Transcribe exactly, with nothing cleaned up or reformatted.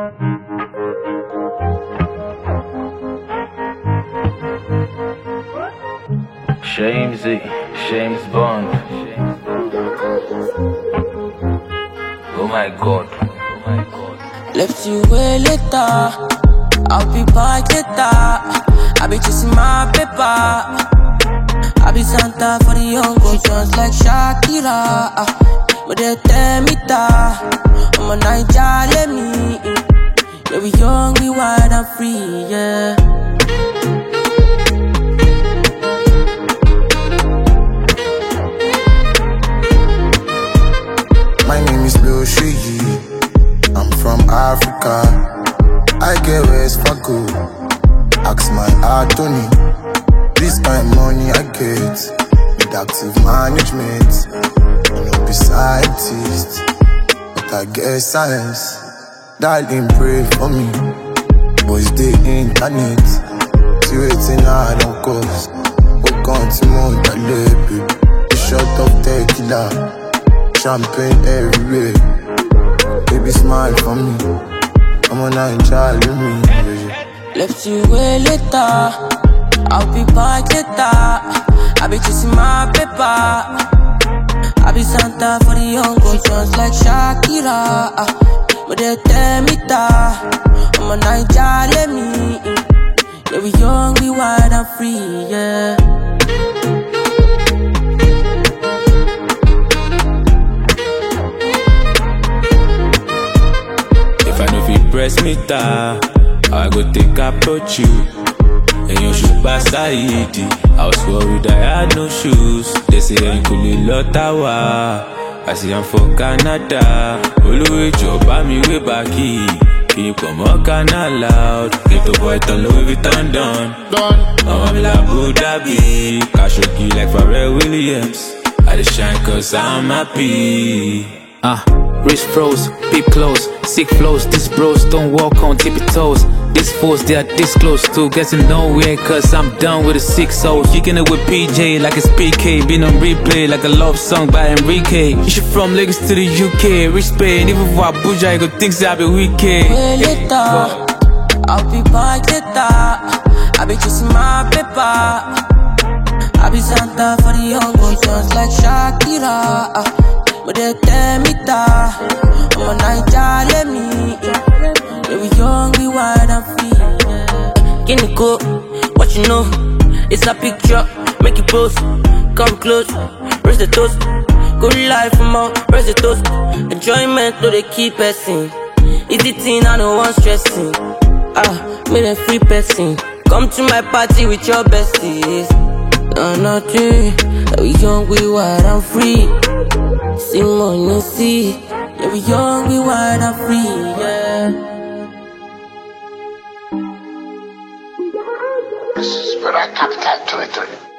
Shamesy, James Bond. Oh my God, oh my God. Left you way later, I'll be back later. I be chasing my paper. I be Santa for the young girls, just like Shakira. But they tell me that I'm a Niger, let me. Yeah, we young, we wild and free, yeah. My name is Lil Shigi, I'm from Africa. I get West Fargo, ask my Anthony. This kind of money I get with active management. I no be scientist, but I get science. Darling, pray for me, boys the internet. See waiting hard on course. Walk on to Montalebe, a shot of tequila. Champagne everywhere. Baby smile for me, I'm on a child with me, baby. Left you way later, I'll be back later. I be chasing my paper. I be Santa for the young girls, just like Shakira. But they tell me that I'm a Niger, let me. Yeah, we young, we wild and free, yeah. If I know if you press me down, I go take approach you. And you should pass Saidi. I was worried I had no shoes. They say I'm cool Lotawa. I say I'm for Canada. Oluwe job me way back here. Keep on more canal loud. Get the boy to Louis Vuitton done. I'm like Abu Dhabi. Khashoggi like Pharrell Williams. I just shine cause I'm happy. Ah, uh, wrist froze, peep close, sick flows. These bros don't walk on tippy toes. These fools, they are this close to getting nowhere. Cause I'm done with the six oh. Kicking it with P J like it's P K. Been on replay like a love song by Enrique. She from Lagos to the U K, rich pay. And even for Abuja, you go think I be wicked. Way later, I'll be back later. I be chasing my paper. I be Santa for the young girls, just like Shakira. But they tell me that I'm a Niger, let me. Yeah, we young, we wild and free, yeah. Can you go? What you know? It's a picture, make it post. Come close, raise the toast. Good life from all, raise the toast. Enjoyment, though they keep passing. Easy thing, I no one stressing. Ah, made a free person. Come to my party with your besties. No, nothing. Yeah, we young, we wild and free. See money, see. Yeah, we young, we wild and free, yeah. This is Brother Capital Territory.